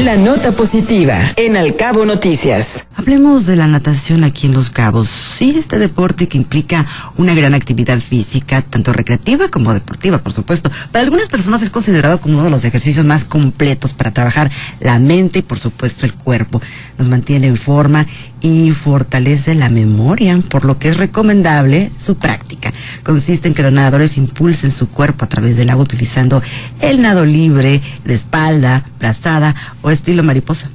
La nota positiva en Al Cabo Noticias. Hablemos de la natación aquí en Los Cabos. Sí, este deporte que implica una gran actividad física, tanto recreativa como deportiva, por supuesto. Para algunas personas es considerado como uno de los ejercicios más completos para trabajar la mente y, por supuesto, el cuerpo. Nos mantiene en forma y fortalece la memoria, por lo que es recomendable su práctica. Consiste en que los nadadores impulsen su cuerpo a través del agua utilizando el nado libre, de espalda, brazada o estilo mariposa.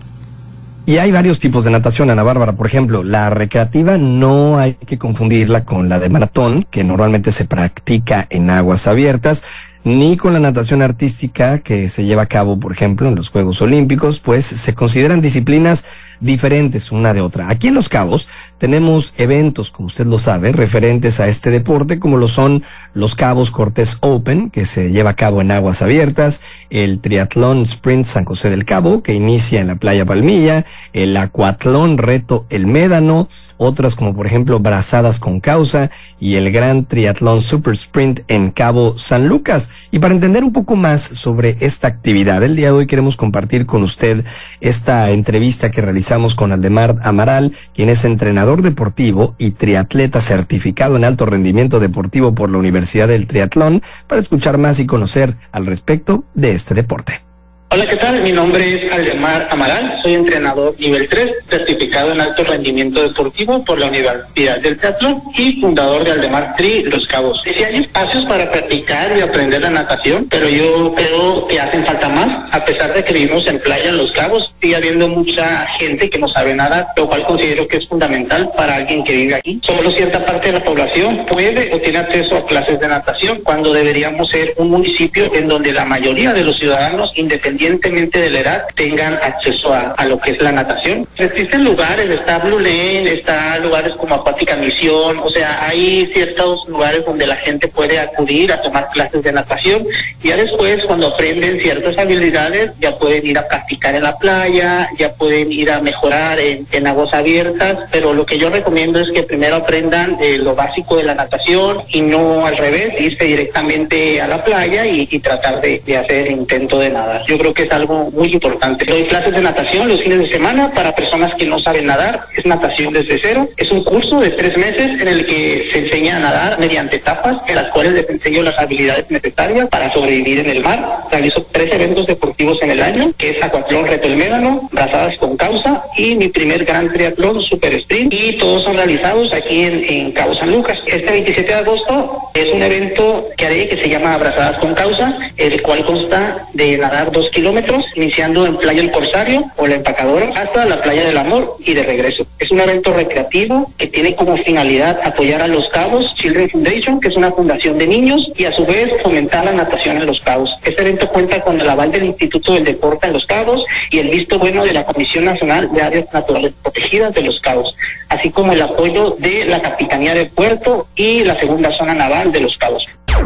Y hay varios tipos de natación, Ana Bárbara. Por ejemplo, la recreativa no hay que confundirla con la de maratón, que normalmente se practica en aguas abiertas, ni con la natación artística que se lleva a cabo, por ejemplo, en los Juegos Olímpicos, pues se consideran disciplinas diferentes una de otra. Aquí en Los Cabos tenemos eventos, como usted lo sabe, referentes a este deporte, como lo son los Cabos Cortés Open, que se lleva a cabo en aguas abiertas, el Triatlón Sprint San José del Cabo, que inicia en la playa Palmilla, el Acuatlón Reto El Médano, otras como por ejemplo Brazadas con Causa y el Gran Triatlón Super Sprint en Cabo San Lucas. Y para entender un poco más sobre esta actividad, el día de hoy queremos compartir con usted esta entrevista que realizamos con Aldemar Amaral, quien es entrenador deportivo y triatleta certificado en alto rendimiento deportivo por la Universidad del Triatlón, para escuchar más y conocer al respecto de este deporte. Hola, ¿qué tal? Mi nombre es Aldemar Amaral, soy entrenador nivel 3, certificado en alto rendimiento deportivo por la Universidad del Triatlón y fundador de Aldemar Tri Los Cabos. Sí hay espacios para practicar y aprender la natación, pero yo creo que hacen falta más. A pesar de que vivimos en playa en Los Cabos, sigue habiendo mucha gente que no sabe nadar, lo cual considero que es fundamental para alguien que vive aquí. Solo cierta parte de la población puede o tiene acceso a clases de natación, cuando deberíamos ser un municipio en donde la mayoría de los ciudadanos, independientemente de la edad, tengan acceso a lo que es la natación. Existen lugares, está Blue Lane, está lugares como Acuática Misión, o sea, hay ciertos lugares donde la gente puede acudir a tomar clases de natación, y ya después, cuando aprenden ciertas habilidades, ya pueden ir a practicar en la playa, ya pueden ir a mejorar en aguas abiertas, pero lo que yo recomiendo es que primero aprendan lo básico de la natación y no al revés, irse directamente a la playa y tratar de hacer intento de nadar. Yo creo que es algo muy importante. Doy clases de natación los fines de semana para personas que no saben nadar. Es natación desde cero. Es un curso de 3 meses en el que se enseña a nadar mediante etapas, en las cuales les enseño las habilidades necesarias para sobrevivir en el mar. Realizo 3 eventos deportivos en el año, que es Acuatlón Reto El Médano, Brazadas con Causa y mi primer Gran Triatlón Super Sprint, y todos son realizados aquí en Cabo San Lucas. Este 27 de agosto es un evento que haré que se llama Brazadas con Causa, el cual consta de nadar 2 kilómetros, iniciando en Playa El Corsario o La Empacadora hasta la Playa del Amor y de regreso. Es un evento recreativo que tiene como finalidad apoyar a Los Cabos Children Foundation, que es una fundación de niños, y a su vez fomentar la natación en Los Cabos. Este evento cuenta con el aval del Instituto del Deporte en Los Cabos y el visto bueno de la Comisión Nacional de Áreas Naturales Protegidas de Los Cabos, así como el apoyo de la Capitanía del Puerto y la Segunda Zona Naval de Los Cabos.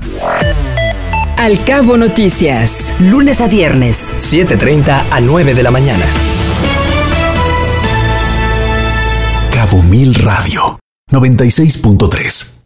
Al Cabo Noticias. Lunes a viernes, 7:30 a 9 de la mañana. Cabo Mil Radio 96.3.